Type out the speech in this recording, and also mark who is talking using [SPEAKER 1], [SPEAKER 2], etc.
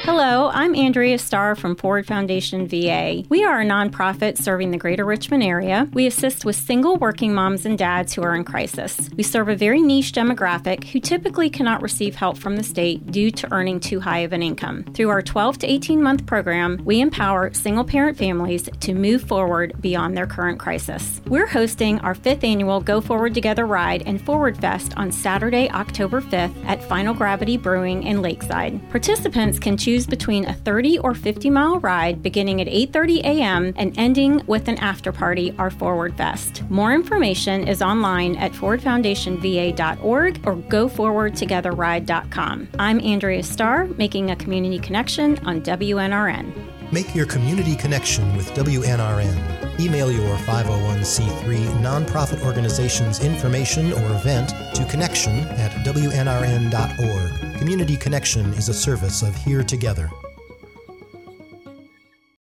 [SPEAKER 1] Hello, I'm Andrea Starr from Forward Foundation VA. We are a nonprofit serving the greater Richmond area. We assist with single working moms and dads who are in crisis. We serve a very niche demographic who typically cannot receive help from the state due to earning too high of an income. Through our 12 to 18 month program, we empower single parent families to move forward beyond their current crisis. We're hosting our 5th annual Go Forward Together Ride and Forward Fest on Saturday, October 5th at Final Gravity Brewing in Lakeside. Participants can choose between a 30 or 50 mile ride beginning at 8:30 a.m. and ending with an after party, our Forward Fest. More information is online at forwardfoundationva.org or goforwardtogetherride.com. I'm Andrea Starr, making a community connection on WNRN.
[SPEAKER 2] Make your community connection with WNRN. Email your 501c3 nonprofit organization's information or event to connection@wnrn.org. Community Connection is a service of Here Together.